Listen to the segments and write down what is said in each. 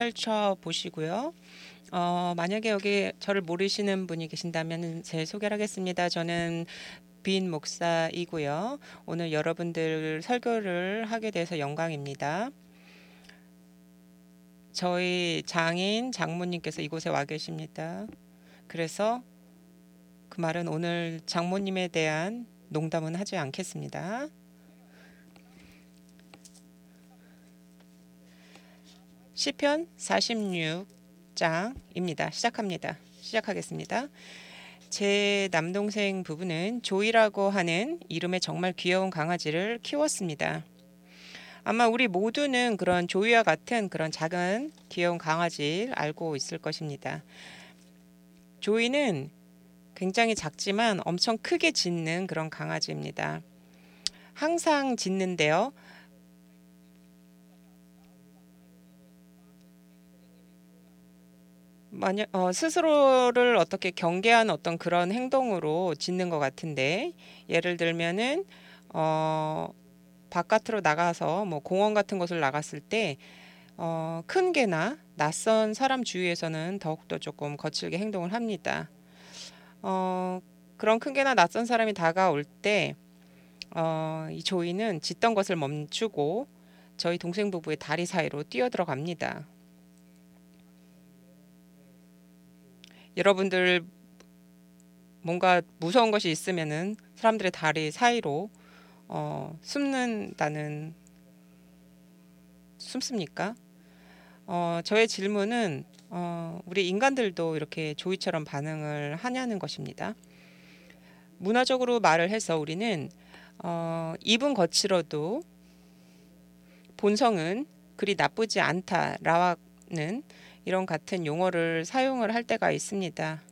펼쳐 보시고요. 만약에 여기 저를 모르시는 분이 계신다면 제 소개를 하겠습니다. 저는 빈 목사이고요. 오늘 여러분들 설교를 하게 돼서 영광입니다. 저희 장모님께서 이곳에 와 계십니다. 그래서 그 말은 오늘 장모님에 대한 농담은 하지 않겠습니다. 시편 46장입니다. 시작하겠습니다. 제 남동생 부부는 조이라고 하는 이름의 정말 귀여운 강아지를 키웠습니다. 아마 우리 모두는 그런 조이와 같은 그런 작은 귀여운 강아지를 알고 있을 것입니다. 조이는 굉장히 작지만 엄청 크게 짖는 그런 강아지입니다. 항상 짖는데요. 스스로를 어떻게 경계하는 어떤 그런 행동으로 짖는 것 같은데, 예를 들면은 어, 바깥으로 나가서 뭐 공원 같은 곳을 나갔을 때 큰 개나 낯선 사람 주위에서는 더욱더 조금 거칠게 행동을 합니다. 어, 그런 큰 개나 낯선 사람이 다가올 때 이 조이는 짖던 것을 멈추고 저희 동생 부부의 다리 사이로 뛰어들어갑니다. 여러분들 뭔가 무서운 것이 있으면은 사람들의 다리 사이로 숨습니까? 저의 질문은 우리 인간들도 이렇게 조이처럼 반응을 하냐는 것입니다. 문화적으로 말을 해서 우리는 입은 거칠어도 본성은 그리 나쁘지 않다라는 이런 같은 용어를 사용을 할 때가 있습니다.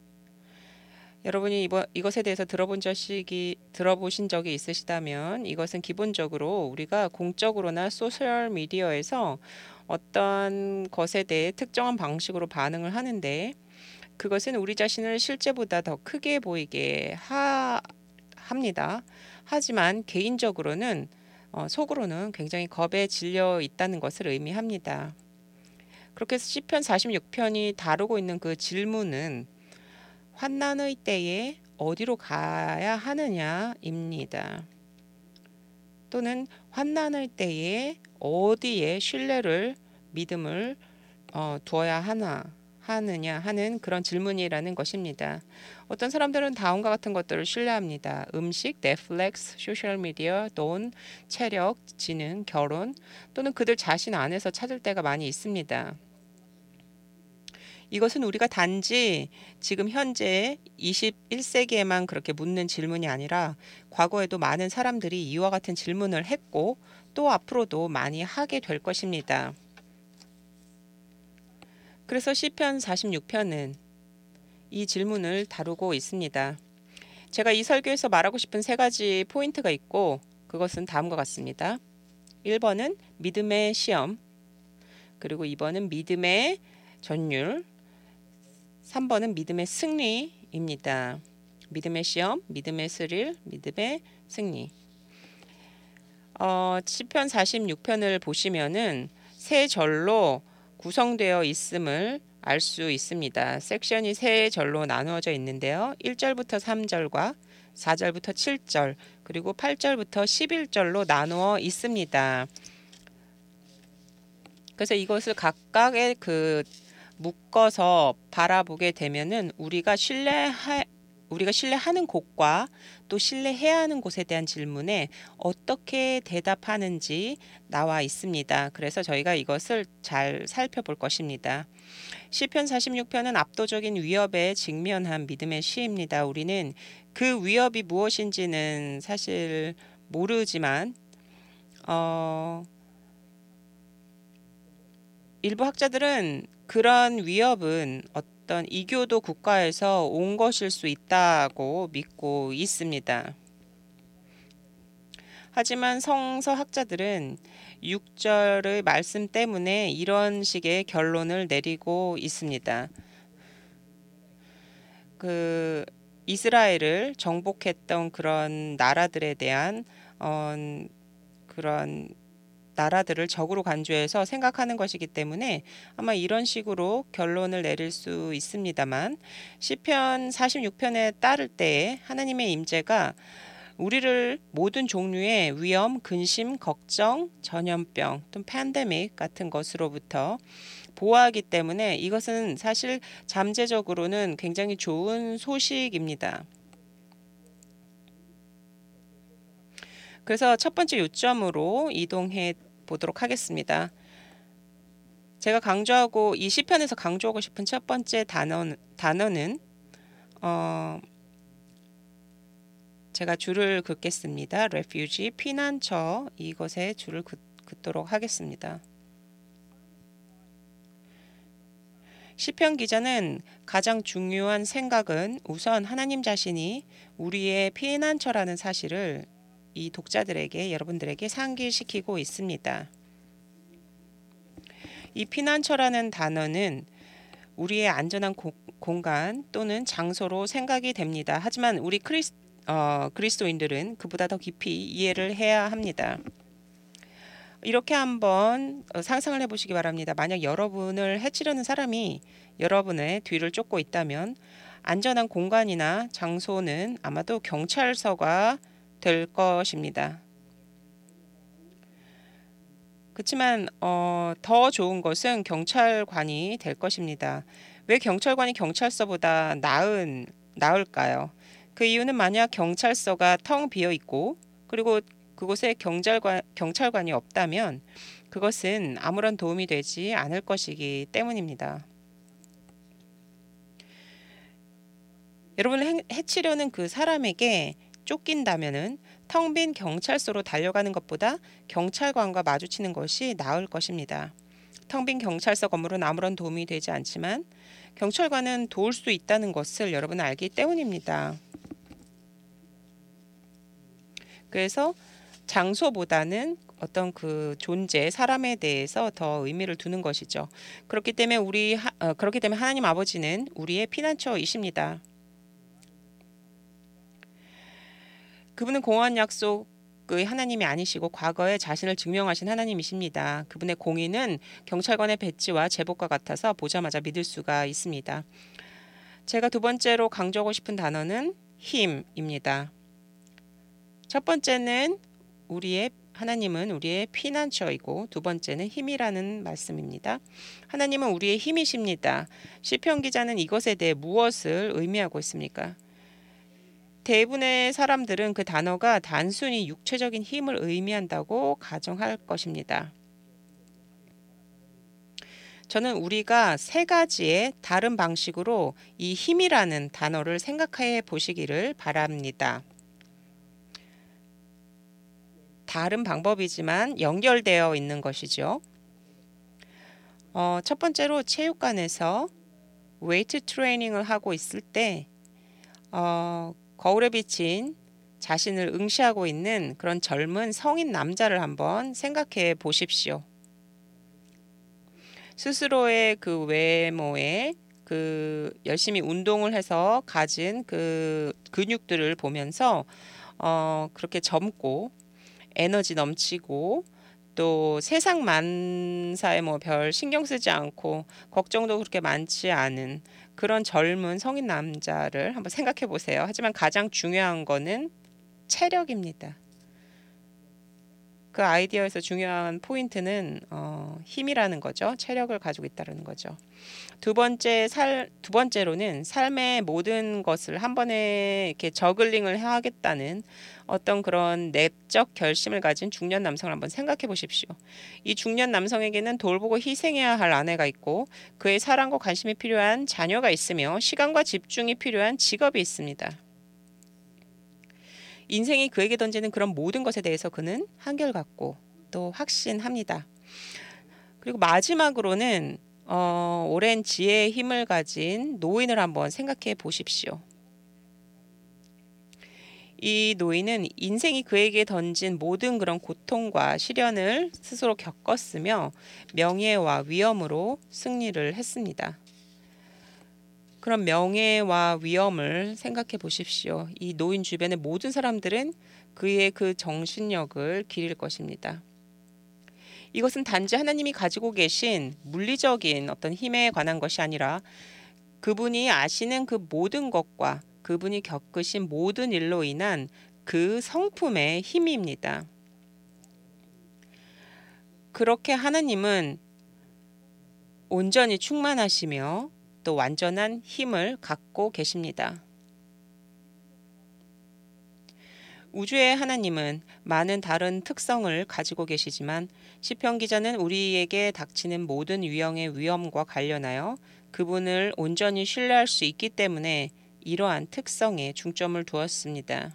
여러분이 이것에 대해서 들어보신 적이 있으시다면 이것은 기본적으로 우리가 공적으로나 소셜 미디어에서 어떤 것에 대해 특정한 방식으로 반응을 하는데 그것은 우리 자신을 실제보다 더 크게 보이게 합니다. 하지만 개인적으로는 속으로는 굉장히 겁에 질려 있다는 것을 의미합니다. 그렇게 해서 시편 46편이 다루고 있는 그 질문은 환난의 때에 어디로 가야 하느냐입니다. 또는 환난의 때에 어디에 믿음을 두어야 하느냐 하는 그런 질문이라는 것입니다. 어떤 사람들은 다음과 같은 것들을 신뢰합니다. 음식, 넷플릭스, 소셜미디어, 돈, 체력, 지능, 결혼 또는 그들 자신 안에서 찾을 때가 많이 있습니다. 이것은 우리가 단지 지금 현재 21세기에만 그렇게 묻는 질문이 아니라 과거에도 많은 사람들이 이와 같은 질문을 했고 또 앞으로도 많이 하게 될 것입니다. 그래서 시편 46편은 이 질문을 다루고 있습니다. 제가 이 설교에서 말하고 싶은 세 가지 포인트가 있고 그것은 다음과 같습니다. 1번은 믿음의 시험, 그리고 2번은 믿음의 전율, 3번은 믿음의 승리입니다. 믿음의 시험, 믿음의 스릴, 믿음의 승리. 시편 46편을 보시면은 세 절로 구성되어 있음을 알 수 있습니다. 섹션이 세 절로 나누어져 있는데요. 1절부터 3절과 4절부터 7절, 그리고 8절부터 11절로 나누어 있습니다. 그래서 이것을 각각의 묶어서 바라보게 되면은 우리가 신뢰하는 곳과 또 신뢰해야 하는 곳에 대한 질문에 어떻게 대답하는지 나와 있습니다. 그래서 저희가 이것을 잘 살펴볼 것입니다. 시편 46편은 압도적인 위협에 직면한 믿음의 시입니다. 우리는 그 위협이 무엇인지는 사실 모르지만 일부 학자들은 그런 위협은 어떤 이교도 국가에서 온 것일 수 있다고 믿고 있습니다. 하지만 성서 학자들은 6절의 말씀 때문에 이런 식의 결론을 내리고 있습니다. 이스라엘을 정복했던 그런 나라들에 대한 그런 나라들을 적으로 간주해서 생각하는 것이기 때문에 아마 이런 식으로 결론을 내릴 수 있습니다만, 시편 46편에 따를 때에 하나님의 임재가 우리를 모든 종류의 위험, 근심, 걱정, 전염병 또는 팬데믹 같은 것으로부터 보호하기 때문에 이것은 사실 잠재적으로는 굉장히 좋은 소식입니다. 그래서 첫 번째 요점으로 이동해 보도록 하겠습니다. 제가 강조하고 이 시편에서 강조하고 싶은 첫 번째 단어는 제가 줄을 긋겠습니다. refuge, 피난처, 이것에 줄을 긋도록 하겠습니다. 시편 기자는 가장 중요한 생각은 우선 하나님 자신이 우리의 피난처라는 사실을 이 독자들에게, 여러분들에게 상기시키고 있습니다. 이 피난처라는 단어는 우리의 안전한 공간 또는 장소로 생각이 됩니다. 하지만 우리 그리스도인들은 그보다 더 깊이 이해를 해야 합니다. 이렇게 한번 상상을 해보시기 바랍니다. 만약 여러분을 해치려는 사람이 여러분의 뒤를 쫓고 있다면 안전한 공간이나 장소는 아마도 경찰서가 될 것입니다. 그렇지만 더 좋은 것은 경찰관이 될 것입니다. 왜 경찰관이 경찰서보다 나을까요? 그 이유는 만약 경찰서가 텅 비어 있고 그리고 그곳에 경찰관이 없다면 그것은 아무런 도움이 되지 않을 것이기 때문입니다. 여러분을 해치려는 그 사람에게 쫓긴다면은 텅 빈 경찰서로 달려가는 것보다 경찰관과 마주치는 것이 나을 것입니다. 텅 빈 경찰서 건물은 아무런 도움이 되지 않지만 경찰관은 도울 수 있다는 것을 여러분은 알기 때문입니다. 그래서 장소보다는 어떤 그 존재, 사람에 대해서 더 의미를 두는 것이죠. 그렇기 때문에 하나님 아버지는 우리의 피난처이십니다. 그분은 공허한 약속의 하나님이 아니시고 과거에 자신을 증명하신 하나님이십니다. 그분의 공의는 경찰관의 배지와 제복과 같아서 보자마자 믿을 수가 있습니다. 제가 두 번째로 강조하고 싶은 단어는 힘입니다. 첫 번째는 하나님은 우리의 피난처이고 두 번째는 힘이라는 말씀입니다. 하나님은 우리의 힘이십니다. 시편 기자는 이것에 대해 무엇을 의미하고 있습니까? 대부분의 사람들은 그 단어가 단순히 육체적인 힘을 의미한다고 가정할 것입니다. 저는 우리가 세 가지의 다른 방식으로 이 힘이라는 단어를 생각해 보시기를 바랍니다. 다른 방법이지만 연결되어 있는 것이죠. 첫 번째로 체육관에서 웨이트 트레이닝을 하고 있을 때 거울에 비친 자신을 응시하고 있는 그런 젊은 성인 남자를 한번 생각해 보십시오. 스스로의 그 외모에 열심히 운동을 해서 가진 그 근육들을 보면서 그렇게 젊고 에너지 넘치고 또 세상 만사에 별 신경 쓰지 않고 걱정도 그렇게 많지 않은 그런 젊은 성인 남자를 한번 생각해 보세요. 하지만 가장 중요한 거는 체력입니다. 그 아이디어에서 중요한 포인트는 힘이라는 거죠. 체력을 가지고 있다는 거죠. 두 번째로는 삶의 모든 것을 한 번에 이렇게 저글링을 하겠다는 어떤 그런 내적 결심을 가진 중년 남성을 한번 생각해 보십시오. 이 중년 남성에게는 돌보고 희생해야 할 아내가 있고 그의 사랑과 관심이 필요한 자녀가 있으며 시간과 집중이 필요한 직업이 있습니다. 인생이 그에게 던지는 그런 모든 것에 대해서 그는 한결같고 또 확신합니다. 그리고 마지막으로는 오랜 지혜의 힘을 가진 노인을 한번 생각해 보십시오. 이 노인은 인생이 그에게 던진 모든 그런 고통과 시련을 스스로 겪었으며 명예와 위엄으로 승리를 했습니다. 그런 명예와 위엄을 생각해 보십시오. 이 노인 주변의 모든 사람들은 그의 그 정신력을 기릴 것입니다. 이것은 단지 하나님이 가지고 계신 물리적인 어떤 힘에 관한 것이 아니라 그분이 아시는 그 모든 것과 그분이 겪으신 모든 일로 인한 그 성품의 힘입니다. 그렇게 하나님은 온전히 충만하시며 또 완전한 힘을 갖고 계십니다. 우주의 하나님은 많은 다른 특성을 가지고 계시지만 시편 기자는 우리에게 닥치는 모든 유형의 위험과 관련하여 그분을 온전히 신뢰할 수 있기 때문에 이러한 특성에 중점을 두었습니다.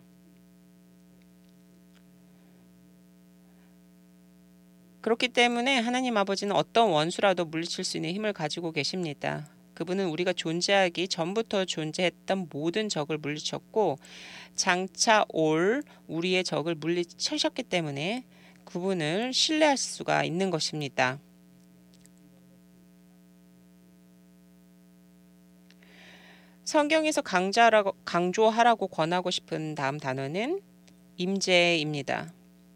그렇기 때문에 하나님 아버지는 어떤 원수라도 물리칠 수 있는 힘을 가지고 계십니다. 그분은 우리가 존재하기 전부터 존재했던 모든 적을 물리쳤고 장차 올 우리의 적을 물리치셨기 때문에 그분을 신뢰할 수가 있는 것입니다. 성경에서 강조하라고 권하고 싶은 다음 단어는 임재입니다.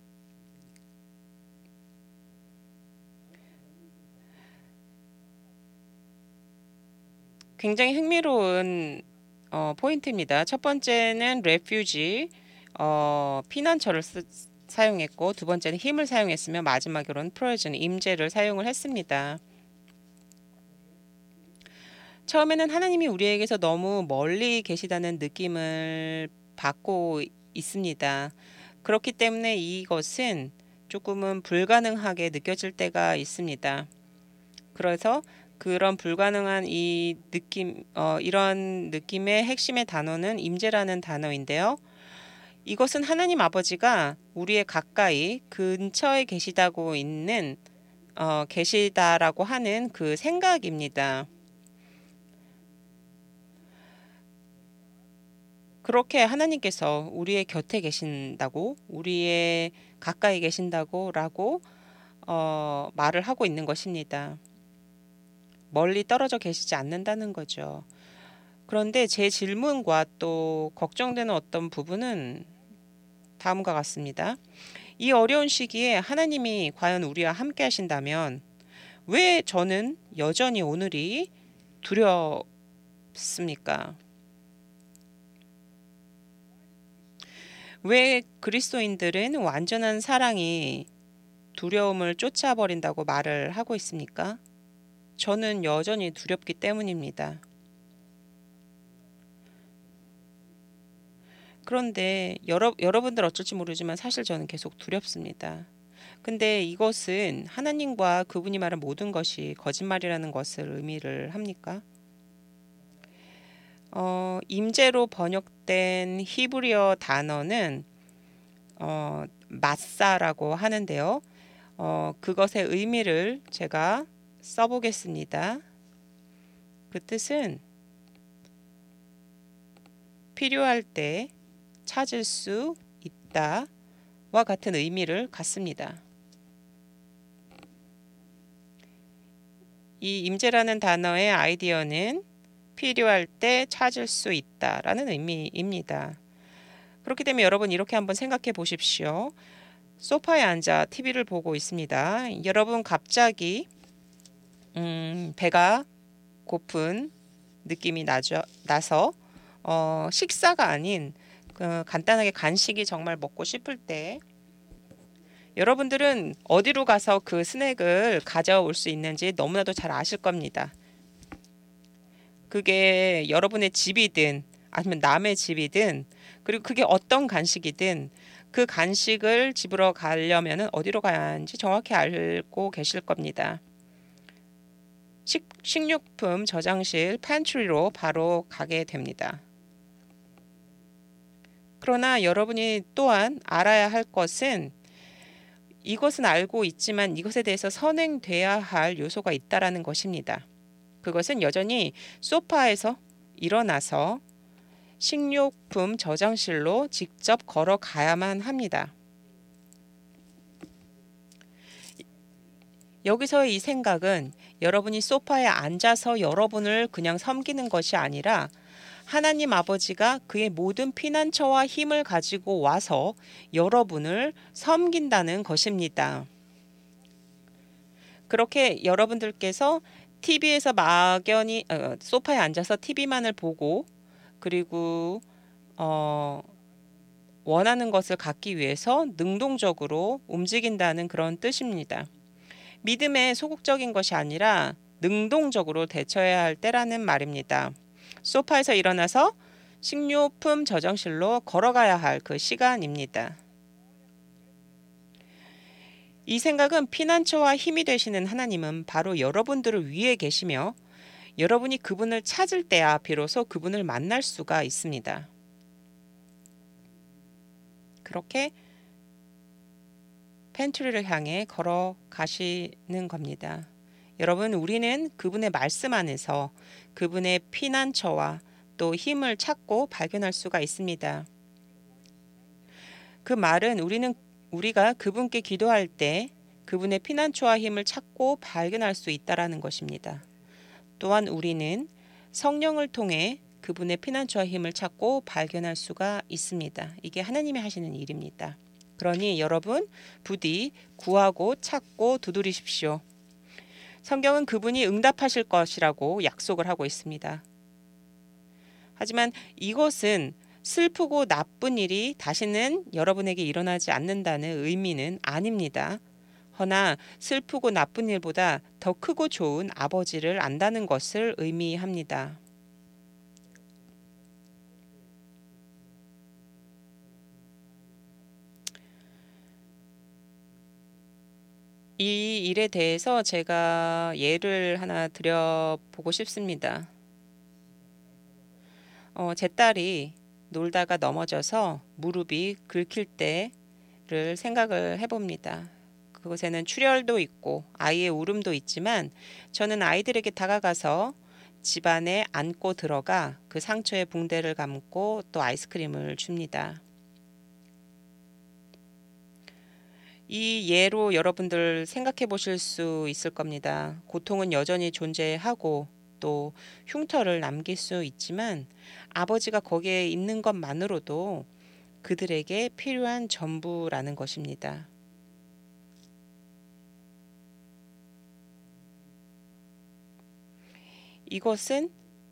굉장히 흥미로운 포인트입니다. 첫 번째는 refuge, 피난처를 사용했고 두 번째는 힘을 사용했으며 마지막으로는 provision, 임재를 사용을 했습니다. 처음에는 하나님이 우리에게서 너무 멀리 계시다는 느낌을 받고 있습니다. 그렇기 때문에 이것은 조금은 불가능하게 느껴질 때가 있습니다. 그래서 그런 불가능한 이 느낌, 이런 느낌의 핵심의 단어는 임재라는 단어인데요. 이것은 하나님 아버지가 우리의 가까이 근처에 계시다라고 하는 그 생각입니다. 그렇게 하나님께서 우리의 곁에 계신다고, 우리의 가까이 계신다고라고 말을 하고 있는 것입니다. 멀리 떨어져 계시지 않는다는 거죠. 그런데 제 질문과 또 걱정되는 어떤 부분은 다음과 같습니다. 이 어려운 시기에 하나님이 과연 우리와 함께 하신다면 왜 저는 여전히 오늘이 두렵습니까? 왜 그리스도인들은 완전한 사랑이 두려움을 쫓아버린다고 말을 하고 있습니까? 저는 여전히 두렵기 때문입니다. 그런데 여러분들 어쩔지 모르지만 사실 저는 계속 두렵습니다. 근데 이것은 하나님과 그분이 말한 모든 것이 거짓말이라는 것을 의미를 합니까? 임재로 번역된 히브리어 단어는 마사라고 하는데요. 그것의 의미를 제가 써보겠습니다. 그 뜻은 필요할 때 찾을 수 있다와 같은 의미를 갖습니다. 이 임재라는 단어의 아이디어는 필요할 때 찾을 수 있다라는 의미입니다. 그렇기 때문에 여러분 이렇게 한번 생각해 보십시오. 소파에 앉아 TV를 보고 있습니다. 여러분 갑자기 배가 고픈 느낌이 나서 식사가 아닌 간단하게 간식이 정말 먹고 싶을 때 여러분들은 어디로 가서 그 스낵을 가져올 수 있는지 너무나도 잘 아실 겁니다. 그게 여러분의 집이든 아니면 남의 집이든 그리고 그게 어떤 간식이든 그 간식을 집으로 가려면 어디로 가야 하는지 정확히 알고 계실 겁니다. 식료품 저장실 팬트리로 바로 가게 됩니다. 그러나 여러분이 또한 알아야 할 것은 이것은 알고 있지만 이것에 대해서 선행돼야 할 요소가 있다라는 것입니다. 그것은 여전히 소파에서 일어나서 식료품 저장실로 직접 걸어가야만 합니다. 여기서의 이 생각은 여러분이 소파에 앉아서 여러분을 그냥 섬기는 것이 아니라 하나님 아버지가 그의 모든 피난처와 힘을 가지고 와서 여러분을 섬긴다는 것입니다. 그렇게 여러분들께서 TV에서 막연히 소파에 앉아서 TV만을 보고 그리고 어, 원하는 것을 갖기 위해서 능동적으로 움직인다는 그런 뜻입니다. 믿음에 소극적인 것이 아니라 능동적으로 대처해야 할 때라는 말입니다. 소파에서 일어나서 식료품 저장실로 걸어가야 할 그 시간입니다. 이 생각은 피난처와 힘이 되시는 하나님은 바로 여러분들을 위해 계시며 여러분이 그분을 찾을 때야 비로소 그분을 만날 수가 있습니다. 그렇게 팬트리를 향해 걸어가시는 겁니다. 여러분, 우리는 그분의 말씀 안에서 그분의 피난처와 또 힘을 찾고 발견할 수가 있습니다. 그 말은 우리가 그분께 기도할 때 그분의 피난처와 힘을 찾고 발견할 수 있다라는 것입니다. 또한 우리는 성령을 통해 그분의 피난처와 힘을 찾고 발견할 수가 있습니다. 이게 하나님이 하시는 일입니다. 그러니 여러분 부디 구하고 찾고 두드리십시오. 성경은 그분이 응답하실 것이라고 약속을 하고 있습니다. 하지만 이것은 슬프고 나쁜 일이 다시는 여러분에게 일어나지 않는다는 의미는 아닙니다. 허나 슬프고 나쁜 일보다 더 크고 좋은 아버지를 안다는 것을 의미합니다. 이 일에 대해서 제가 예를 하나 드려보고 싶습니다. 제 딸이 놀다가 넘어져서 무릎이 긁힐 때를 생각을 해봅니다. 그곳에는 출혈도 있고 아이의 울음도 있지만 저는 아이들에게 다가가서 집안에 안고 들어가 그 상처에 붕대를 감고 또 아이스크림을 줍니다. 이 예로 여러분들 생각해 보실 수 있을 겁니다. 고통은 여전히 존재하고 또 흉터를 남길 수 있지만 아버지가 거기에 있는 것만으로도 그들에게 필요한 전부라는 것입니다. 이것은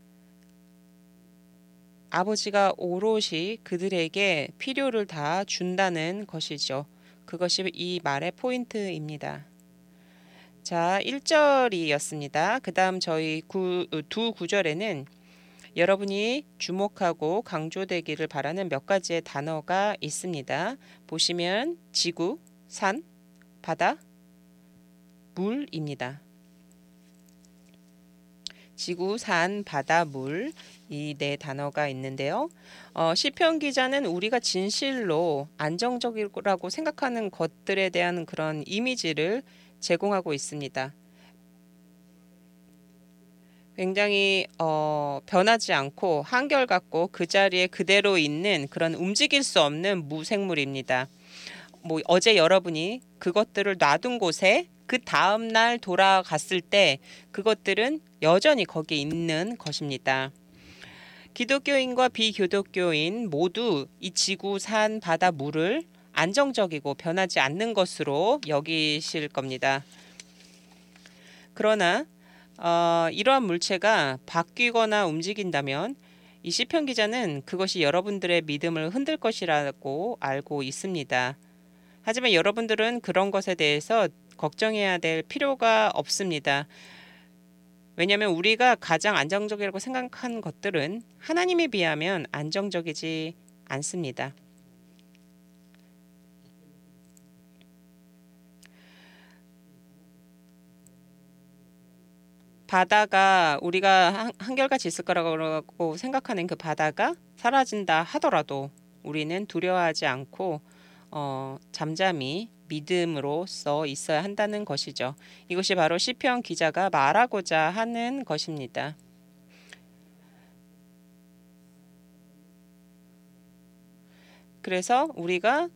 아버지가 오롯이 그들에게 필요를 다 준다는 것이죠. 그것이 이 말의 포인트입니다. 자, 1절이었습니다. 그 다음 저희 두 구절에는 여러분이 주목하고 강조되기를 바라는 몇 가지의 단어가 있습니다. 보시면 지구, 산, 바다, 물입니다. 지구, 산, 바다, 물 이 네 단어가 있는데요. 시편 기자는 우리가 진실로 안정적이라고 생각하는 것들에 대한 그런 이미지를 제공하고 있습니다. 굉장히 변하지 않고 한결같고 그 자리에 그대로 있는 그런 움직일 수 없는 무생물입니다. 뭐 어제 여러분이 그것들을 놔둔 곳에 그 다음 날 돌아갔을 때 그것들은 여전히 거기에 있는 것입니다. 기독교인과 비기독교인 모두 이 지구, 산, 바다, 물을 안정적이고 변하지 않는 것으로 여기실 겁니다. 그러나 이러한 물체가 바뀌거나 움직인다면 이 시편 기자는 그것이 여러분들의 믿음을 흔들 것이라고 알고 있습니다. 하지만 여러분들은 그런 것에 대해서 걱정해야 될 필요가 없습니다. 왜냐하면 우리가 가장 안정적이라고 생각한 것들은 하나님에 비하면 안정적이지 않습니다. 바다가 우리가 한결같이 있을 거라고 생각하는 그 바다가 사라진다 하더라도 우리는 두려워하지 않고 잠잠히 믿음으로써 있어야 한다는 것이죠. 이것이 바로 시편 기자가 말하고자 하는 것입니다. 그래서 우리가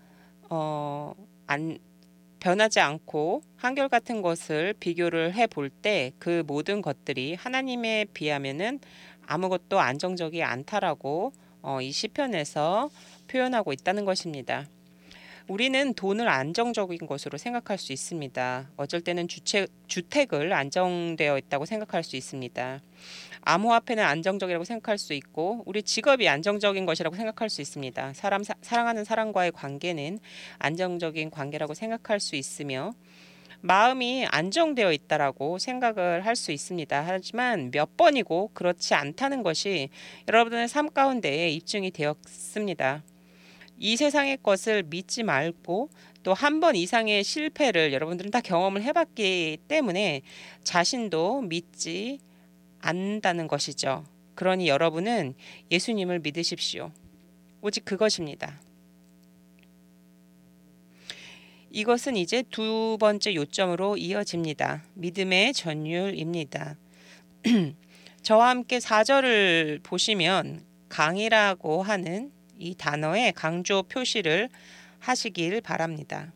변하지 않고 한결같은 것을 비교를 해볼 때 그 모든 것들이 하나님에 비하면은 아무것도 안정적이 않다라고 이 시편에서 표현하고 있다는 것입니다. 우리는 돈을 안정적인 것으로 생각할 수 있습니다. 어쩔 때는 주택을 안정되어 있다고 생각할 수 있습니다. 암호화폐는 안정적이라고 생각할 수 있고 우리 직업이 안정적인 것이라고 생각할 수 있습니다. 사랑하는 사람과의 관계는 안정적인 관계라고 생각할 수 있으며 마음이 안정되어 있다라고 생각을 할 수 있습니다. 하지만 몇 번이고 그렇지 않다는 것이 여러분의 삶 가운데 입증이 되었습니다. 이 세상의 것을 믿지 말고 또 한 번 이상의 실패를 여러분들은 다 경험을 해봤기 때문에 자신도 믿지 않는다는 것이죠. 그러니 여러분은 예수님을 믿으십시오. 오직 그것입니다. 이것은 이제 두 번째 요점으로 이어집니다. 믿음의 전율입니다. 저와 함께 4절을 보시면 강이라고 하는 이 단어의 강조 표시를 하시길 바랍니다.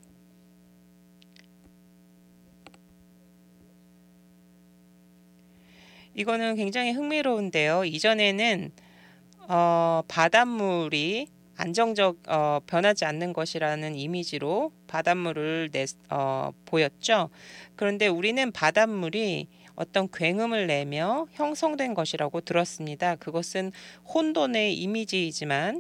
이거는 굉장히 흥미로운데요. 이전에는 바닷물이 변하지 않는 것이라는 이미지로 바닷물을 보였죠. 그런데 우리는 바닷물이 어떤 굉음을 내며 형성된 것이라고 들었습니다. 그것은 혼돈의 이미지이지만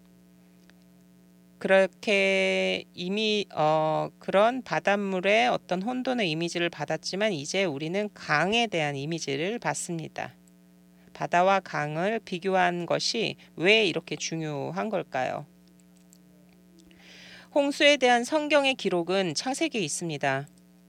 그렇게 이미 그런 바닷물의 어떤 혼돈의 이미지를 받았지만 이제 우리는 강에 대한 이미지를 받습니다. 바다와 강을 비교한 것이 왜 이렇게 중요한 걸까요? 홍수에 대한 성경의 기록은 창세기에 있습니다.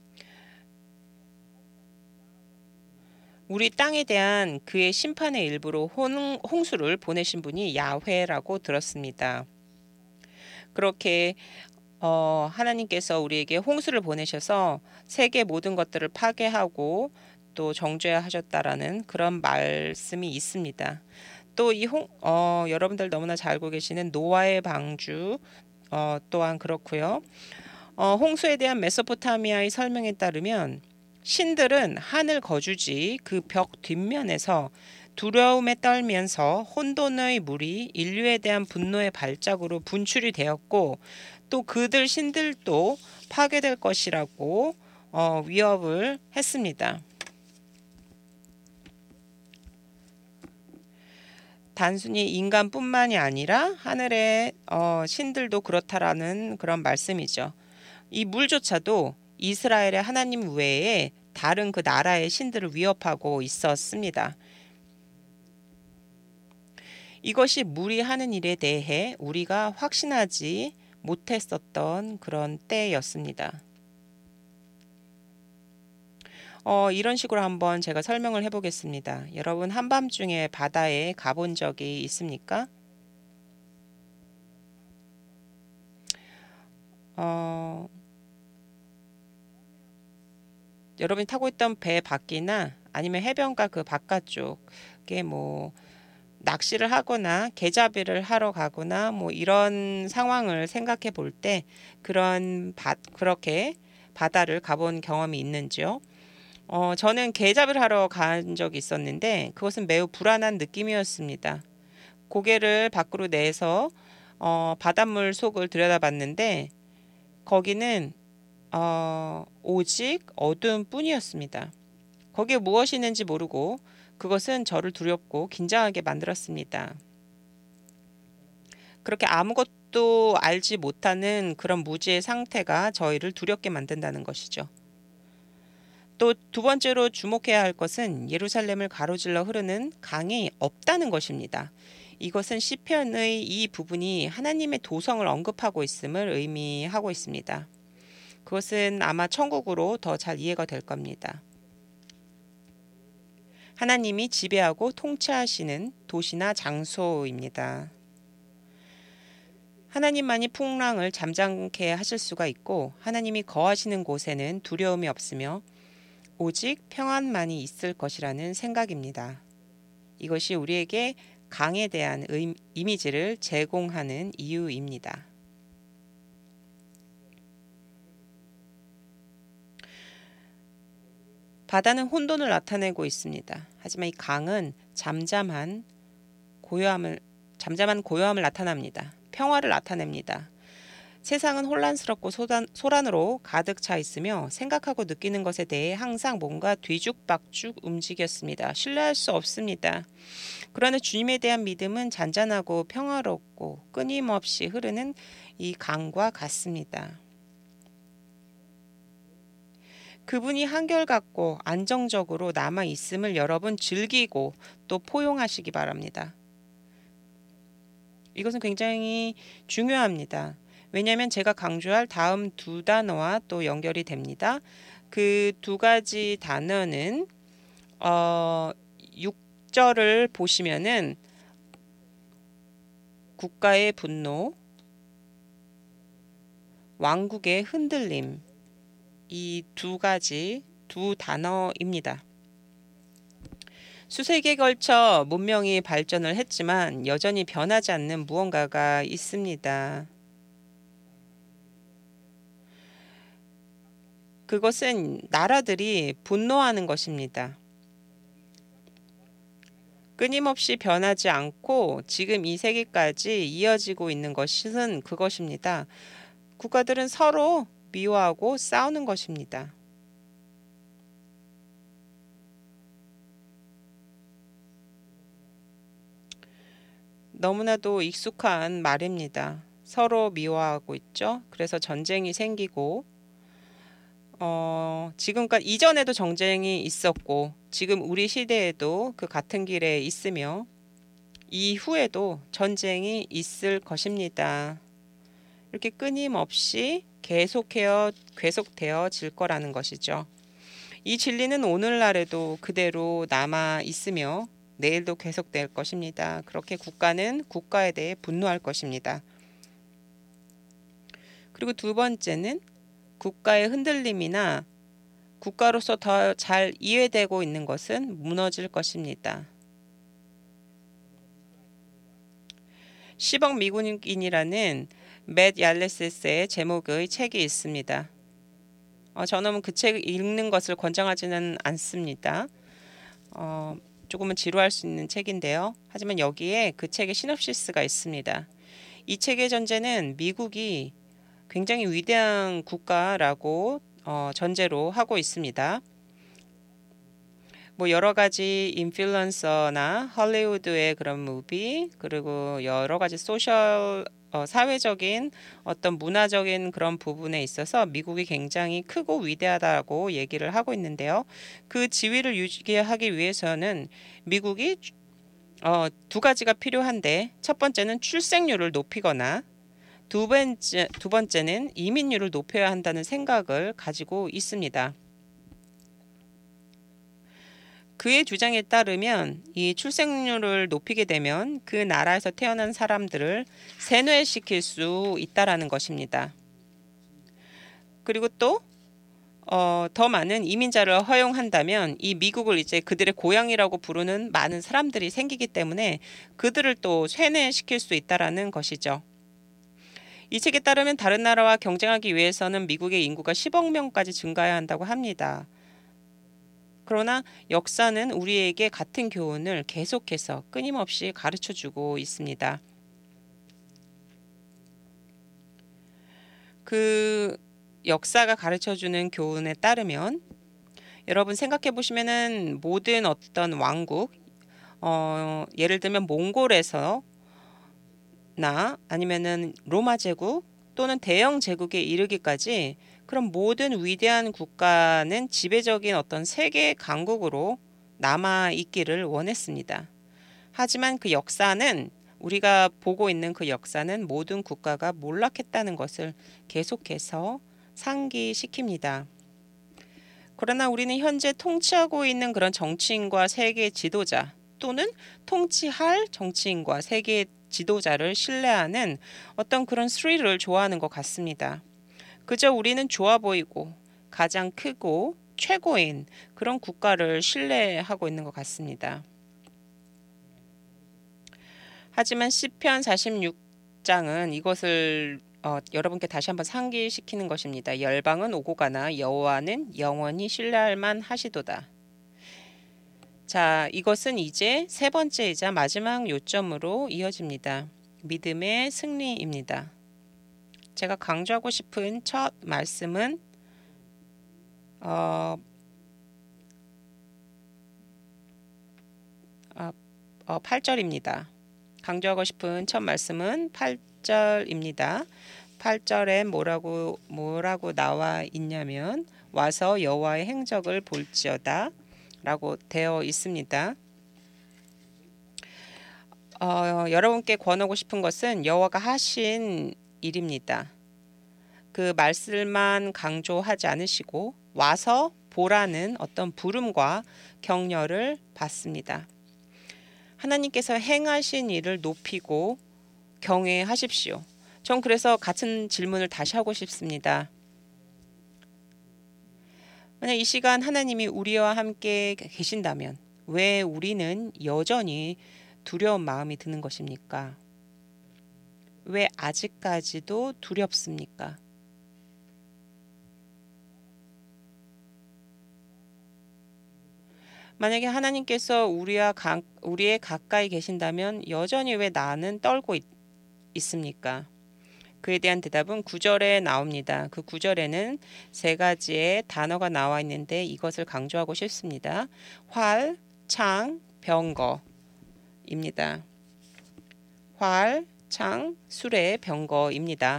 우리 땅에 대한 그의 심판의 일부로 홍수를 보내신 분이 야훼라고 들었습니다. 그렇게 하나님께서 우리에게 홍수를 보내셔서 세계 모든 것들을 파괴하고 또 정죄하셨다라는 그런 말씀이 있습니다. 또 여러분들 너무나 잘 알고 계시는 노아의 방주 또한 그렇고요. 홍수에 대한 메소포타미아의 설명에 따르면 신들은 하늘 거주지 그 벽 뒷면에서 두려움에 떨면서 혼돈의 물이 인류에 대한 분노의 발작으로 분출이 되었고 또 그들 신들도 파괴될 것이라고 위협을 했습니다. 단순히 인간뿐만이 아니라 하늘의 신들도 그렇다라는 그런 말씀이죠. 이 물조차도 이스라엘의 하나님 외에 다른 그 나라의 신들을 위협하고 있었습니다. 이것이 물이 하는 일에 대해 우리가 확신하지 못했었던 그런 때였습니다. 이런 식으로 한번 제가 설명을 해보겠습니다. 여러분 한밤중에 바다에 가본 적이 있습니까? 여러분이 타고 있던 배 밖이나 아니면 해변가 그 바깥쪽에 낚시를 하거나 개잡이를 하러 가거나 이런 상황을 생각해 볼 때 그렇게 바다를 가본 경험이 있는지요? 저는 개잡이를 하러 간 적이 있었는데 그것은 매우 불안한 느낌이었습니다. 고개를 밖으로 내서 바닷물 속을 들여다봤는데 거기는 오직 어둠뿐이었습니다. 거기에 무엇이 있는지 모르고 그것은 저를 두렵고 긴장하게 만들었습니다. 그렇게 아무것도 알지 못하는 그런 무지의 상태가 저희를 두렵게 만든다는 것이죠. 또 두 번째로 주목해야 할 것은 예루살렘을 가로질러 흐르는 강이 없다는 것입니다. 이것은 시편의 이 부분이 하나님의 도성을 언급하고 있음을 의미하고 있습니다. 그것은 아마 천국으로 더 잘 이해가 될 겁니다. 하나님이 지배하고 통치하시는 도시나 장소입니다. 하나님만이 풍랑을 잠잠케 하실 수가 있고 하나님이 거하시는 곳에는 두려움이 없으며 오직 평안만이 있을 것이라는 생각입니다. 이것이 우리에게 강에 대한 이미지를 제공하는 이유입니다. 바다는 혼돈을 나타내고 있습니다. 하지만 이 강은 잠잠한 고요함을 나타납니다. 평화를 나타냅니다. 세상은 혼란스럽고 소란으로 가득 차 있으며 생각하고 느끼는 것에 대해 항상 뭔가 뒤죽박죽 움직였습니다. 신뢰할 수 없습니다. 그러나 주님에 대한 믿음은 잔잔하고 평화롭고 끊임없이 흐르는 이 강과 같습니다. 그분이 한결같고 안정적으로 남아 있음을 여러분 즐기고 또 포용하시기 바랍니다. 이것은 굉장히 중요합니다. 왜냐하면 제가 강조할 다음 두 단어와 또 연결이 됩니다. 그 두 가지 단어는 6절을 보시면은 국가의 분노, 왕국의 흔들림, 이 두 가지 두 단어입니다. 수세기에 걸쳐 문명이 발전을 했지만 여전히 변하지 않는 무언가가 있습니다. 그것은 나라들이 분노하는 것입니다. 끊임없이 변하지 않고 지금 이 세기까지 이어지고 있는 것은 그것입니다. 국가들은 서로 미워하고 싸우는 것입니다. 너무나도 익숙한 말입니다. 서로 미워하고 있죠. 그래서 전쟁이 생기고 지금까지 이전에도 전쟁이 있었고 지금 우리 시대에도 그 같은 길에 있으며 이후에도 전쟁이 있을 것입니다. 이렇게 끊임없이 계속되어질 거라는 것이죠. 이 진리는 오늘날에도 그대로 남아 있으며 내일도 계속될 것입니다. 그렇게 국가는 국가에 대해 분노할 것입니다. 그리고 두 번째는 국가의 흔들림이나 국가로서 더 잘 이해되고 있는 것은 무너질 것입니다. 10억 미국인이라는 맷 얄레스의 제목의 책이 있습니다. 저는 그 책을 읽는 것을 권장하지는 않습니다. 조금은 지루할 수 있는 책인데요. 하지만 여기에 그 책의 시놉시스가 있습니다. 이 책의 전제는 미국이 굉장히 위대한 국가라고 전제로 하고 있습니다. 뭐 여러 가지 인플루언서나 헐리우드의 그런 무비 그리고 여러 가지 사회적인 어떤 문화적인 그런 부분에 있어서 미국이 굉장히 크고 위대하다고 얘기를 하고 있는데요. 그 지위를 유지하기 위해서는 미국이 두 가지가 필요한데 첫 번째는 출생률을 높이거나 두 번째는 이민율을 높여야 한다는 생각을 가지고 있습니다. 그의 주장에 따르면 이 출생률을 높이게 되면 그 나라에서 태어난 사람들을 세뇌시킬 수 있다라는 것입니다. 그리고 또 더 많은 이민자를 허용한다면 이 미국을 이제 그들의 고향이라고 부르는 많은 사람들이 생기기 때문에 그들을 또 세뇌시킬 수 있다라는 것이죠. 이 책에 따르면 다른 나라와 경쟁하기 위해서는 미국의 인구가 10억 명까지 증가해야 한다고 합니다. 그러나 역사는 우리에게 같은 교훈을 계속해서 끊임없이 가르쳐주고 있습니다. 그 역사가 가르쳐주는 교훈에 따르면 여러분 생각해 보시면은 모든 어떤 왕국, 예를 들면 몽골에서 아니면은 로마 제국 또는 대영 제국에 이르기까지 그런 모든 위대한 국가는 지배적인 어떤 세계 강국으로 남아 있기를 원했습니다. 하지만 그 역사는 우리가 보고 있는 그 역사는 모든 국가가 몰락했다는 것을 계속해서 상기시킵니다. 그러나 우리는 현재 통치하고 있는 그런 정치인과 세계 지도자 또는 통치할 정치인과 세계 지도자를 신뢰하는 어떤 그런 스릴을 좋아하는 것 같습니다. 그저 우리는 좋아 보이고 가장 크고 최고인 그런 국가를 신뢰하고 있는 것 같습니다. 하지만 시편 46장은 이것을 여러분께 다시 한번 상기시키는 것입니다. 열방은 오고 가나 여호와는 영원히 신뢰할 만하시도다. 자, 이것은 이제 세 번째이자 마지막 요점으로 이어집니다. 믿음의 승리입니다. 제가 강조하고 싶은 첫 말씀은 8절입니다. 강조하고 싶은 첫 말씀은 8절입니다. 8절에 뭐라고 나와 있냐면 와서 여호와의 행적을 볼지어다 라고 되어 있습니다. 여러분께 권하고 싶은 것은 여호와가 하신 일입니다. 그 말씀만 강조하지 않으시고 와서 보라는 어떤 부름과 격려를 받습니다. 하나님께서 행하신 일을 높이고 경외하십시오. 전 그래서 같은 질문을 다시 하고 싶습니다. 만약 이 시간 하나님이 우리와 함께 계신다면 왜 우리는 여전히 두려운 마음이 드는 것입니까? 왜 아직까지도 두렵습니까? 만약에 하나님께서 우리의 가까이 계신다면 여전히 왜 나는 떨고 있습니까? 그에 대한 대답은 9절에 나옵니다. 그 9절에는 세 가지의 단어가 나와 있는데 이것을 강조하고 싶습니다. 활, 창, 병거입니다. 활, 창, 수레, 병거입니다.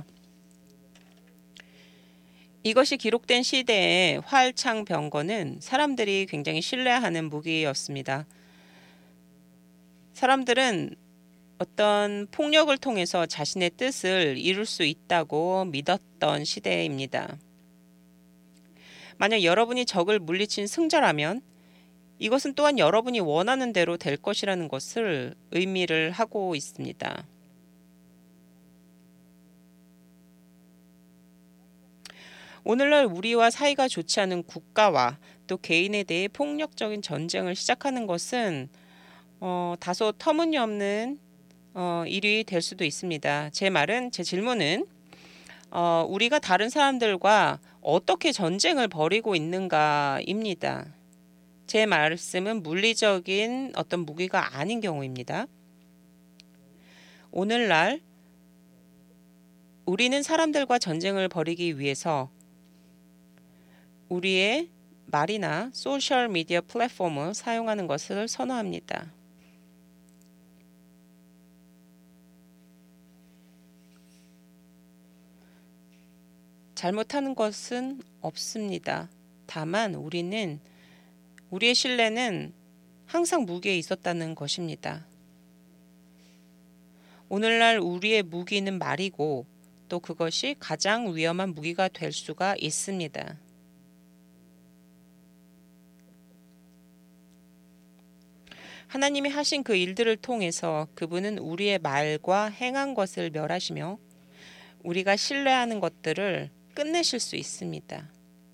이것이 기록된 시대의 활, 창, 병거는 사람들이 굉장히 신뢰하는 무기였습니다. 사람들은 어떤 폭력을 통해서 자신의 뜻을 이룰 수 있다고 믿었던 시대입니다. 만약 여러분이 적을 물리친 승자라면 이것은 또한 여러분이 원하는 대로 될 것이라는 것을 의미를 하고 있습니다. 오늘날 우리와 사이가 좋지 않은 국가와 또 개인에 대해 폭력적인 전쟁을 시작하는 것은 다소 터무니없는 일이 될 수도 있습니다. 제 질문은 우리가 다른 사람들과 어떻게 전쟁을 벌이고 있는가입니다. 제 말씀은 물리적인 어떤 무기가 아닌 경우입니다. 오늘날 우리는 사람들과 전쟁을 벌이기 위해서 우리의 말이나 소셜 미디어 플랫폼을 사용하는 것을 선호합니다. 잘못하는 것은 없습니다. 다만 우리의 신뢰는 항상 무기에 있었다는 것입니다. 오늘날 우리의 무기는 말이고 또 그것이 가장 위험한 무기가 될 수가 있습니다. 하나님이 하신 그 일들을 통해서 그분은 우리의 말과 행한 것을 멸하시며 우리가 신뢰하는 것들을 끝내실 수 있습니다.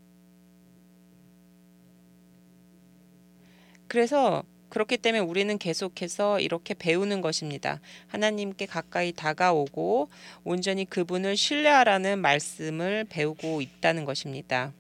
그렇기 때문에 우리는 계속해서 이렇게 배우는 것입니다. 하나님께 가까이 다가오고 온전히 그분을 신뢰하라는 말씀을 배우고 있다는 것입니다.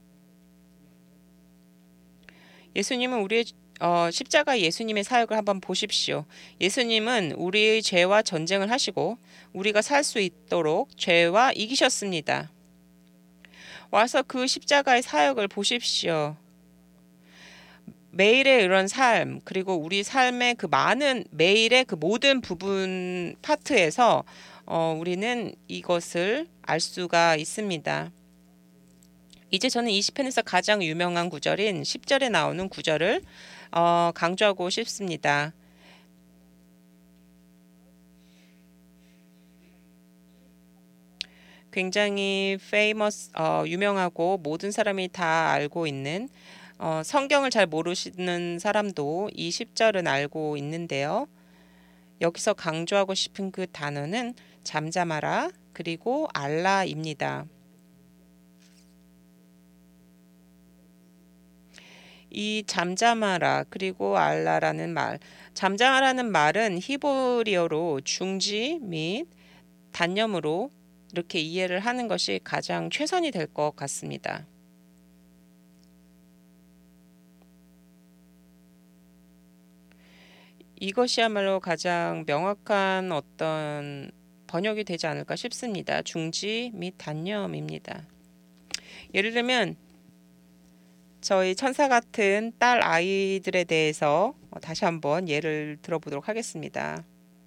예수님은 십자가 예수님의 사역을 한번 보십시오. 예수님은 우리의 죄와 전쟁을 하시고 우리가 살 수 있도록 죄와 이기셨습니다. 와서 그 십자가의 사역을 보십시오. 매일의 이런 삶 그리고 우리 삶의 그 많은 매일의 그 모든 부분 파트에서 우리는 이것을 알 수가 있습니다. 이제 저는 이 시편에서 가장 유명한 구절인 10절에 나오는 구절을 강조하고 싶습니다. 굉장히 유명하고 모든 사람이 다 알고 있는 성경을 잘 모르시는 사람도 이 10절은 알고 있는데요. 여기서 강조하고 싶은 그 단어는 잠잠하라 그리고 알라입니다. 이 잠잠하라 그리고 알라라는 말, 잠잠하라는 말은 히브리어로 중지 및 단념으로 이렇게 이해를 하는 것이 가장 최선이 될 것 같습니다. 이것이야말로 가장 명확한 어떤 번역이 되지 않을까 싶습니다. 중지 및 단념입니다. 예를 들면 저희 천사 같은 딸 아이들에 대해서 다시 한번 예를 들어보도록 하겠습니다.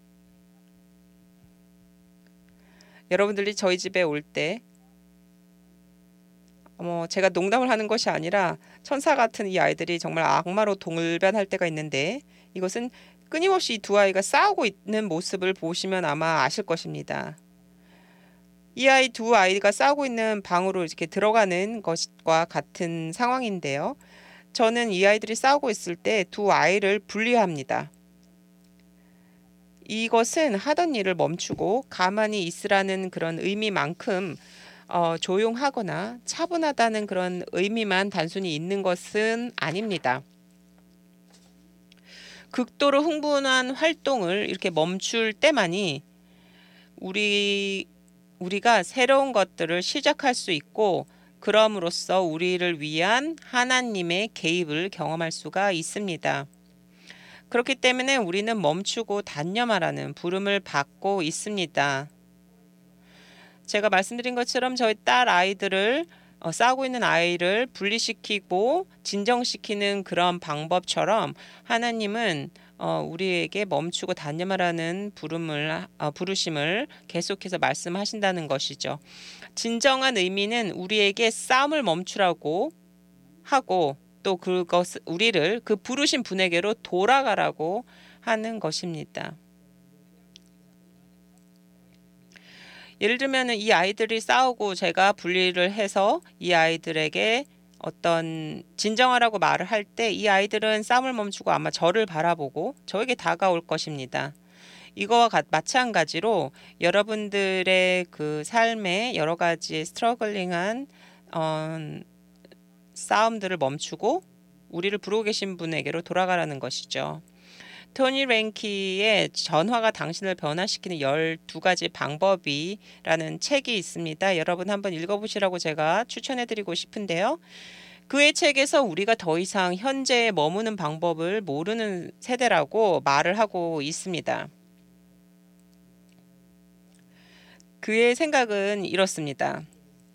여러분들이 저희 집에 올 때 제가 농담을 하는 것이 아니라 천사 같은 이 아이들이 정말 악마로 돌변할 때가 있는데, 이것은 끊임없이 이 두 아이가 싸우고 있는 모습을 보시면 아마 아실 것입니다. 이 아이 두 아이가 싸우고 있는 방으로 이렇게 들어가는 것과 같은 상황인데요. 저는 이 아이들이 싸우고 있을 때 두 아이를 분리합니다. 이것은 하던 일을 멈추고 가만히 있으라는 그런 의미만큼 조용하거나 차분하다는 그런 의미만 단순히 있는 것은 아닙니다. 극도로 흥분한 활동을 이렇게 멈출 때만이 우리가 새로운 것들을 시작할 수 있고, 그럼으로써 우리를 위한 하나님의 개입을 경험할 수가 있습니다. 그렇기 때문에 우리는 멈추고 단념하라는 부름을 받고 있습니다. 제가 말씀드린 것처럼 저희 딸 아이들을 싸우고 있는 아이를 분리시키고 진정시키는 그런 방법처럼 하나님은 우리에게 멈추고 단념하라는 부르심을 계속해서 말씀하신다는 것이죠. 진정한 의미는 우리에게 싸움을 멈추라고 하고, 또 우리를 그 부르신 분에게로 돌아가라고 하는 것입니다. 예를 들면 이 아이들이 싸우고 제가 분리를 해서 이 아이들에게 어떤 진정하라고 말을 할 때 이 아이들은 싸움을 멈추고 아마 저를 바라보고 저에게 다가올 것입니다. 이거와 마찬가지로 여러분들의 그 삶에 여러 가지 스트러글링한 싸움들을 멈추고 우리를 부르고 계신 분에게로 돌아가라는 것이죠. 토니 랭키의 전화가 당신을 변화시키는 12가지 방법이라는 책이 있습니다. 여러분 한번 읽어보시라고 제가 추천해드리고 싶은데요. 그의 책에서 우리가 더 이상 현재에 머무는 방법을 모르는 세대라고 말을 하고 있습니다. 그의 생각은 이렇습니다.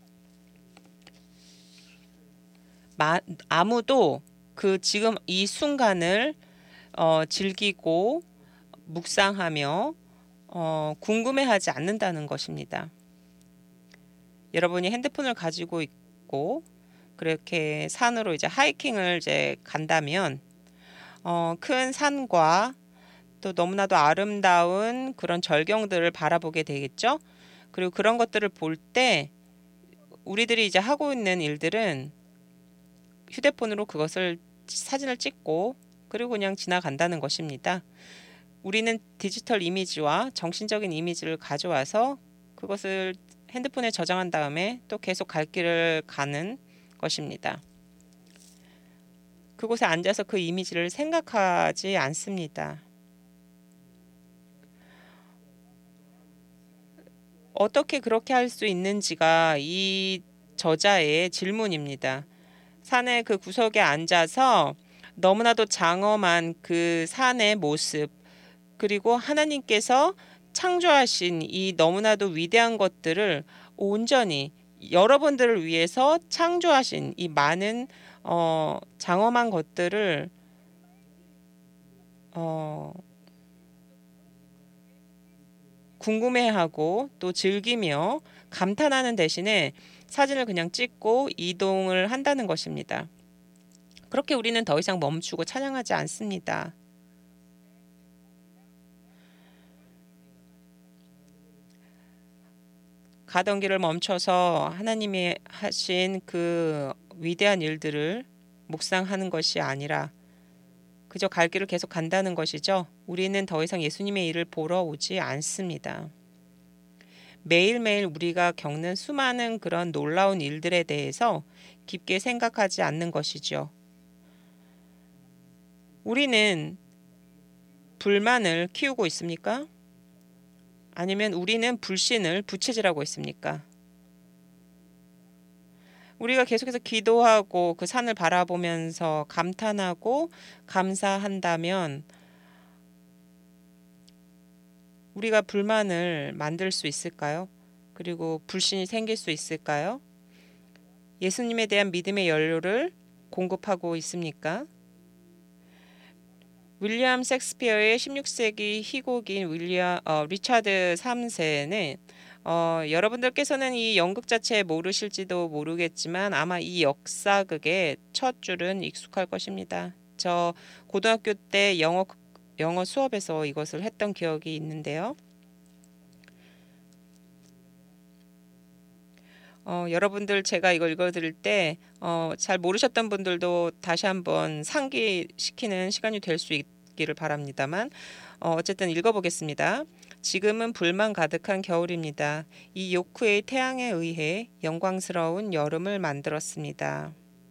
아무도 그 지금 이 순간을 즐기고 묵상하며 궁금해하지 않는다는 것입니다. 여러분이 핸드폰을 가지고 있고 그렇게 산으로 이제 하이킹을 이제 간다면 큰 산과 또 너무나도 아름다운 그런 절경들을 바라보게 되겠죠. 그리고 그런 것들을 볼 때 우리들이 이제 하고 있는 일들은 휴대폰으로 그것을 사진을 찍고 그리고 그냥 지나간다는 것입니다. 우리는 디지털 이미지와 정신적인 이미지를 가져와서 그것을 핸드폰에 저장한 다음에 또 계속 갈 길을 가는 것입니다. 그곳에 앉아서 그 이미지를 생각하지 않습니다. 어떻게 그렇게 할 수 있는지가 이 저자의 질문입니다. 산의 그 구석에 앉아서 너무나도 장엄한 그 산의 모습, 그리고 하나님께서 창조하신 이 너무나도 위대한 것들을 온전히 여러분들을 위해서 창조하신 이 많은 장엄한 것들을 궁금해하고 또 즐기며 감탄하는 대신에 사진을 그냥 찍고 이동을 한다는 것입니다. 그렇게 우리는 더 이상 멈추고 찬양하지 않습니다. 가던 길을 멈춰서 하나님이 하신 그 위대한 일들을 묵상하는 것이 아니라 그저 갈 길을 계속 간다는 것이죠. 우리는 더 이상 예수님의 일을 보러 오지 않습니다. 매일매일 우리가 겪는 수많은 그런 놀라운 일들에 대해서 깊게 생각하지 않는 것이죠. 우리는 불만을 키우고 있습니까? 아니면 우리는 불신을 부채질하고 있습니까? 우리가 계속해서 기도하고 그 산을 바라보면서 감탄하고 감사한다면 우리가 불만을 만들 수 있을까요? 그리고 불신이 생길 수 있을까요? 예수님에 대한 믿음의 연료를 공급하고 있습니까? 윌리엄 셰익스피어의 16세기 희곡인 리차드 3세는 여러분들께서는 이 연극 자체 모르실지도 모르겠지만 아마 이 역사극의 첫 줄은 익숙할 것입니다. 저 고등학교 때 영어 수업에서 이것을 했던 기억이 있는데요. 여러분들 제가 이걸 읽어드릴 때 잘 모르셨던 분들도 다시 한번 상기시키는 시간이 될 수 있기를 바랍니다만 어쨌든 읽어보겠습니다. 지금은 불만 가득한 겨울입니다. 이 요크의 태양에 의해 영광스러운 여름을 만들었습니다.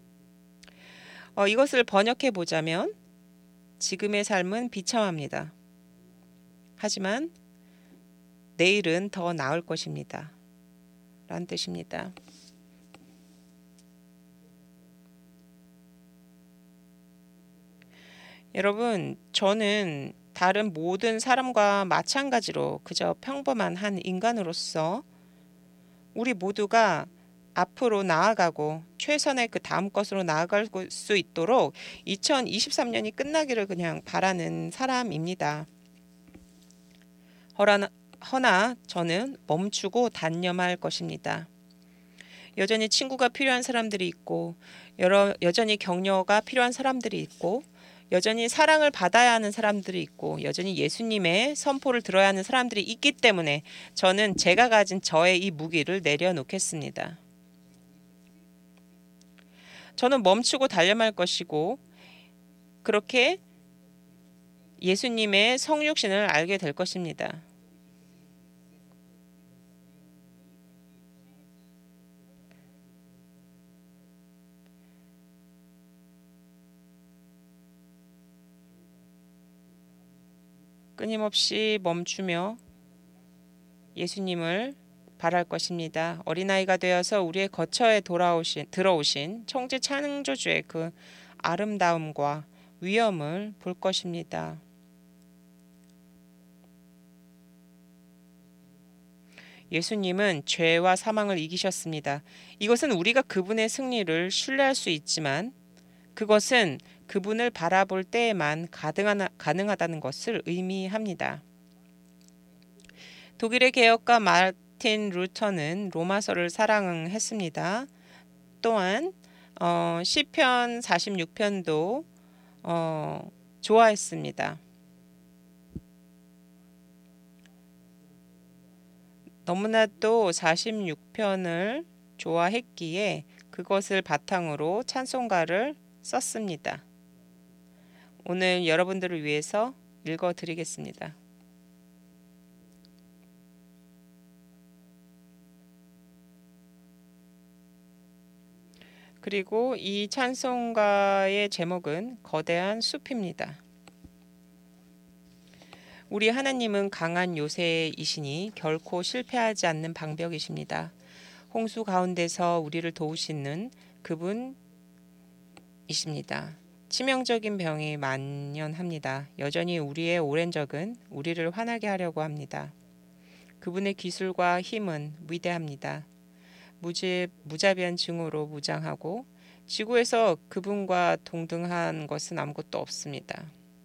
이것을 번역해 보자면 지금의 삶은 비참합니다. 하지만 내일은 더 나을 것입니다. 라는 뜻입니다. 여러분, 저는 다른 모든 사람과 마찬가지로 그저 평범한 한 인간으로서 우리 모두가 앞으로 나아가고 최선의 그 다음 것으로 나아갈 수 있도록 2023년이 끝나기를 그냥 바라는 사람입니다. 허나 저는 멈추고 단념할 것입니다. 여전히 친구가 필요한 사람들이 있고 여전히 격려가 필요한 사람들이 있고 여전히 사랑을 받아야 하는 사람들이 있고 여전히 예수님의 선포를 들어야 하는 사람들이 있기 때문에 저는 제가 가진 저의 이 무기를 내려놓겠습니다. 저는 멈추고 단념할 것이고 그렇게 예수님의 성육신을 알게 될 것입니다. 끊임없이 멈추며 예수님을 바랄 것입니다. 어린아이가 되어서 우리의 거처에 들어오신 청지 창조주의 그 아름다움과 위엄을 볼 것입니다. 예수님은 죄와 사망을 이기셨습니다. 이것은 우리가 그분의 승리를 신뢰할 수 있지만 그것은 그분을 바라볼 때에만 가능하다는 것을 의미합니다. 독일의 개혁가 마르틴 루터는 로마서를 사랑했습니다. 또한 시편 46편도 좋아했습니다. 너무나도 46편을 좋아했기에 그것을 바탕으로 찬송가를 썼습니다. 오늘 여러분들을 위해서 읽어드리겠습니다. 그리고 이 찬송가의 제목은 거대한 숲입니다. 우리 하나님은 강한 요새이시니 결코 실패하지 않는 방벽이십니다. 홍수 가운데서 우리를 도우시는 그분이십니다. 치명적인 병이 만연합니다. 여전히 우리의 오랜 적은 우리를 화나게 하려고 합니다. 그분의 기술과 힘은 위대합니다. 무자비한 증오로 무장하고 지구에서 그분과 동등한 것은 아무것도 없습니다.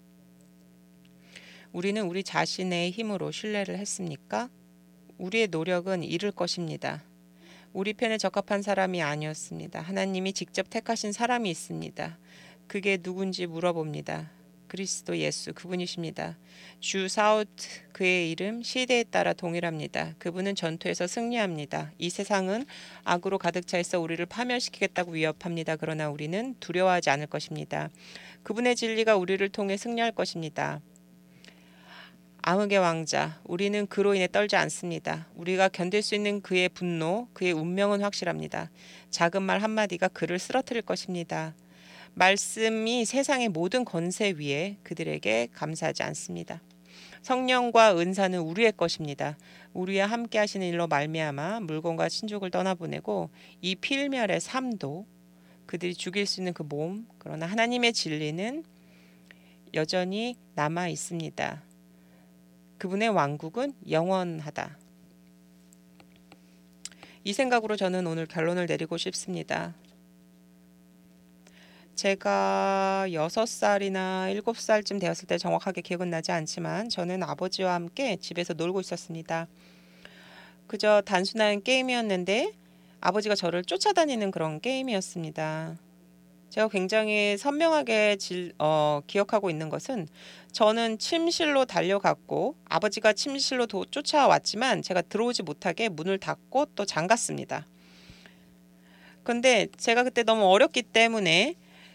우리는 우리 자신의 힘으로 신뢰를 했습니까? 우리의 노력은 잃을 것입니다. 우리 편에 적합한 사람이 아니었습니다. 하나님이 직접 택하신 사람이 있습니다. 그게 누군지 물어봅니다. 그리스도 예수 그분이십니다. 주 사우트 그의 이름 시대에 따라 동일합니다. 그분은 전투에서 승리합니다. 이 세상은 악으로 가득 차 있어 우리를 파멸시키겠다고 위협합니다. 그러나 우리는 두려워하지 않을 것입니다. 그분의 진리가 우리를 통해 승리할 것입니다. 암흑의 왕자, 우리는 그로 인해 떨지 않습니다. 우리가 견딜 수 있는 그의 분노, 그의 운명은 확실합니다. 작은 말 한마디가 그를 쓰러뜨릴 것입니다. 말씀이 세상의 모든 권세 위에 그들에게 감사하지 않습니다. 성령과 은사는 우리의 것입니다. 우리와 함께 하시는 일로 말미암아 물건과 친족을 떠나보내고 이 필멸의 삶도 그들이 죽일 수 있는 그 몸, 그러나 하나님의 진리는 여전히 남아 있습니다. 그분의 왕국은 영원하다. 이 생각으로 저는 오늘 결론을 내리고 싶습니다. 제가 6살이나 7살쯤 되었을 때 정확하게 기억은 나지 않지만 저는 아버지와 함께 집에서 놀고 있었습니다. 그저 단순한 게임이었는데 아버지가 저를 쫓아다니는 그런 게임이었습니다. 제가 굉장히 선명하게 기억하고 있는 것은 저는 침실로 달려갔고 아버지가 침실로 쫓아왔지만 제가 들어오지 못하게 문을 닫고 또 잠갔습니다. 근데 제가 그때 너무 어렸기 때문에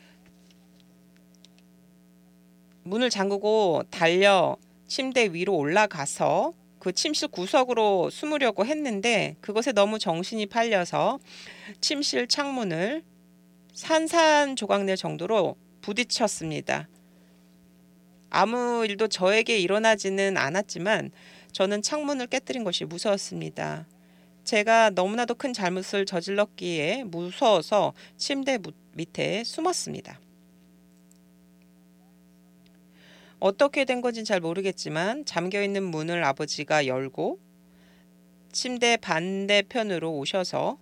문을 잠그고 달려 침대 위로 올라가서 그 침실 구석으로 숨으려고 했는데 그것에 너무 정신이 팔려서 침실 창문을 산산조각낼 정도로 부딪혔습니다. 아무 일도 저에게 일어나지는 않았지만 저는 창문을 깨뜨린 것이 무서웠습니다. 제가 너무나도 큰 잘못을 저질렀기에 무서워서 침대 밑에 숨었습니다. 어떻게 된 건지 잘 모르겠지만 잠겨있는 문을 아버지가 열고 침대 반대편으로 오셔서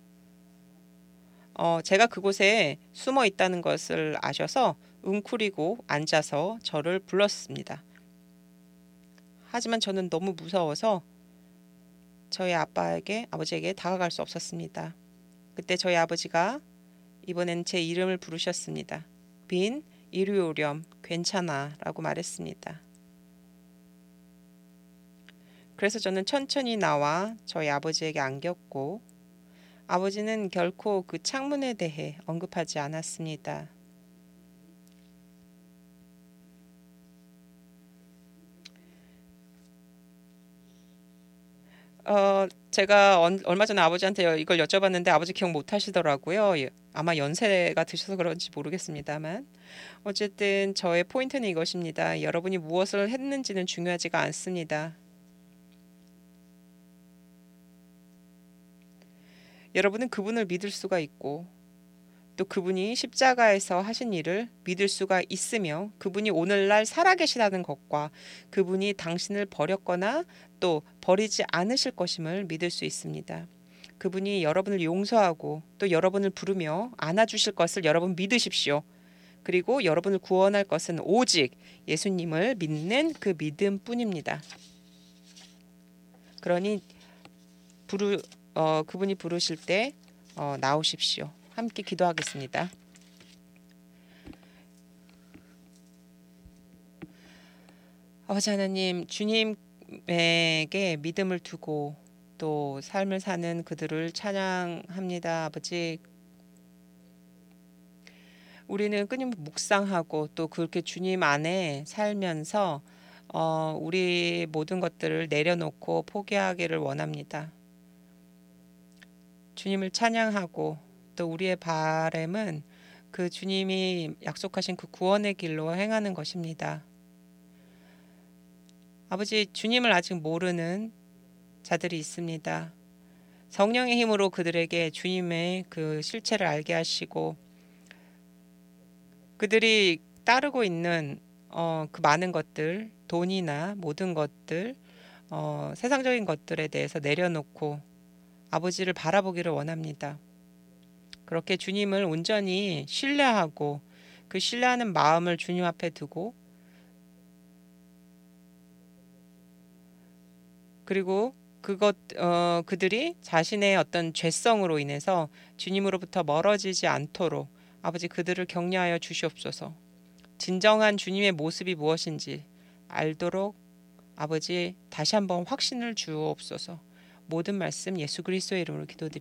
제가 그곳에 숨어 있다는 것을 아셔서 웅크리고 앉아서 저를 불렀습니다. 하지만 저는 너무 무서워서 저희 아버지에게 다가갈 수 없었습니다. 그때 저희 아버지가 이번엔 제 이름을 부르셨습니다. 빈, 이리 오렴, 괜찮아 라고 말했습니다. 그래서 저는 천천히 나와 저희 아버지에게 안겼고 아버지는 결코 그 창문에 대해 언급하지 않았습니다. 제가 얼마 전에 아버지한테 이걸 여쭤봤는데 아버지 기억 못 하시더라고요. 아마 연세가 드셔서 그런지 모르겠습니다만 어쨌든 저의 포인트는 이것입니다. 여러분이 무엇을 했는지는 중요하지가 않습니다. 여러분은 그분을 믿을 수가 있고 또 그분이 십자가에서 하신 일을 믿을 수가 있으며 그분이 오늘날 살아계시다는 것과 그분이 당신을 버렸거나 또 버리지 않으실 것임을 믿을 수 있습니다. 그분이 여러분을 용서하고 또 여러분을 부르며 안아주실 것을 여러분 믿으십시오. 그리고 여러분을 구원할 것은 오직 예수님을 믿는 그 믿음뿐입니다. 그러니 그분이 부르실 때 나오십시오. 함께 기도하겠습니다. 아버지 하나님, 주님에게 믿음을 두고 또 삶을 사는 그들을 찬양합니다. 아버지, 우리는 끊임없이 묵상하고 또 그렇게 주님 안에 살면서 우리 모든 것들을 내려놓고 포기하기를 원합니다. 주님을 찬양하고 또 우리의 바람은 그 주님이 약속하신 그 구원의 길로 행하는 것입니다. 아버지, 주님을 아직 모르는 자들이 있습니다. 성령의 힘으로 그들에게 주님의 그 실체를 알게 하시고 그들이 따르고 있는 그 많은 것들, 돈이나 모든 것들, 세상적인 것들에 대해서 내려놓고 아버지를 바라보기를 원합니다. 그렇게 주님을 온전히 신뢰하고 그 신뢰하는 마음을 주님 앞에 두고 그리고 그들이 자신의 어떤 죄성으로 인해서 주님으로부터 멀어지지 않도록 아버지 그들을 격려하여 주시옵소서. 진정한 주님의 모습이 무엇인지 알도록 아버지 다시 한번 확신을 주옵소서. 모든 말씀 예수 그리스도의 이름으로 기도드립니다.